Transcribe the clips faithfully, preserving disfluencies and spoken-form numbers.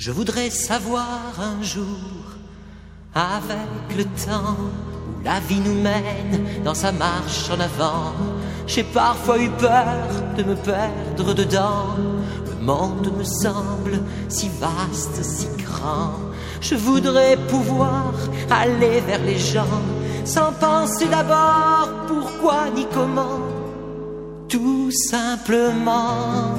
Je voudrais savoir un jour, avec le temps, où la vie nous mène dans sa marche en avant. J'ai parfois eu peur de me perdre dedans. Le monde me semble si vaste, si grand. Je voudrais pouvoir aller vers les gens sans penser d'abord pourquoi ni comment. Tout simplement.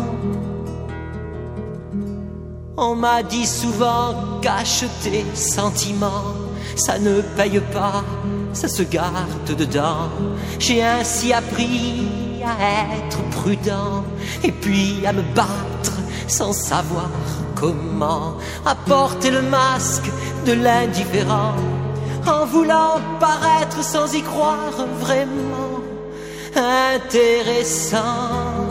On m'a dit souvent qu'acheter sentiments, ça ne paye pas, ça se garde dedans. J'ai ainsi appris à être prudent et puis à me battre sans savoir comment, à porter le masque de l'indifférent en voulant paraître sans y croire vraiment intéressant.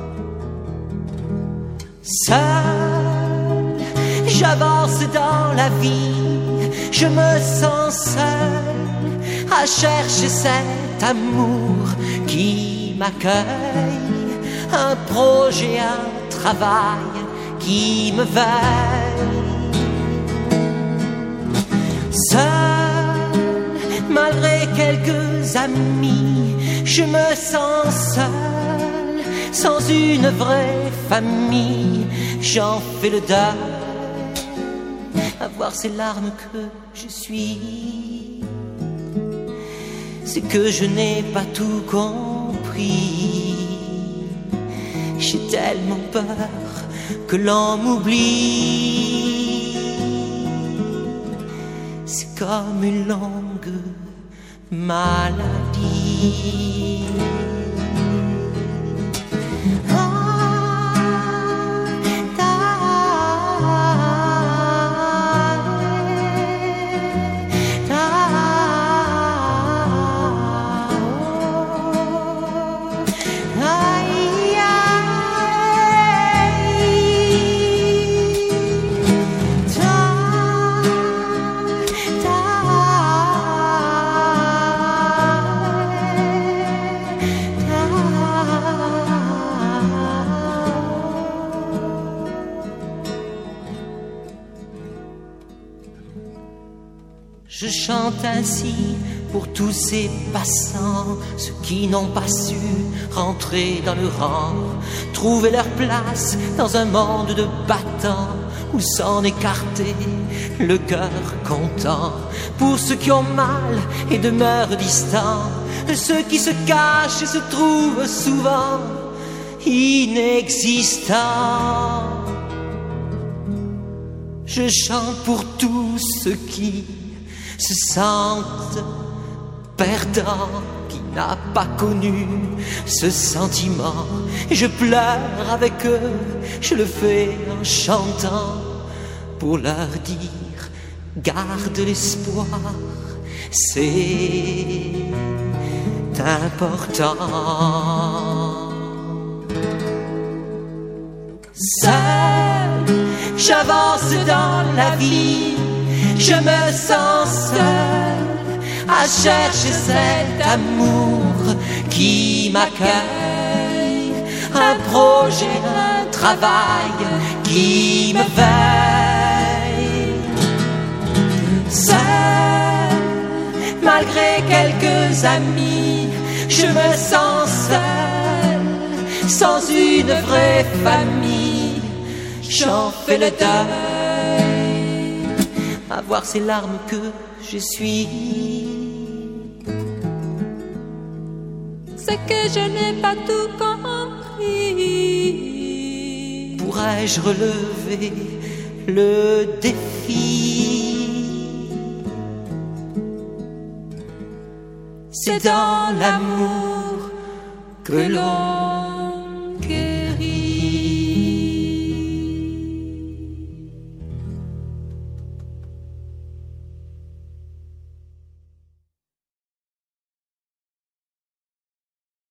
Seul, j'avance dans la vie, je me sens seul à chercher cet amour qui m'accueille, un projet, un travail qui me veille. Seul, malgré quelques amis, je me sens seul, sans une vraie famille. J'en fais le deuil, à voir ces larmes que je suis. C'est que je n'ai pas tout compris. J'ai tellement peur que l'on m'oublie. C'est comme une longue maladie. Je chante ainsi pour tous ces passants, ceux qui n'ont pas su rentrer dans le rang, trouver leur place dans un monde de battants, ou s'en écarter, le cœur content. Pour ceux qui ont mal et demeurent distants, ceux qui se cachent et se trouvent souvent inexistants. Je chante pour tous ceux qui se sentent perdants, qui n'a pas connu ce sentiment. Et je pleure avec eux, je le fais en chantant, pour leur dire, garde l'espoir, c'est important. Seul, j'avance dans la vie, je me sens seul à chercher cet amour qui m'accueille, un projet, un travail qui me veille. Seul, malgré quelques amis, je me sens seul, sans une vraie famille. J'en fais le deuil, à voir ces larmes que je suis. C'est que je n'ai pas tout compris. Pourrais-je relever le défi? C'est dans l'amour que l'on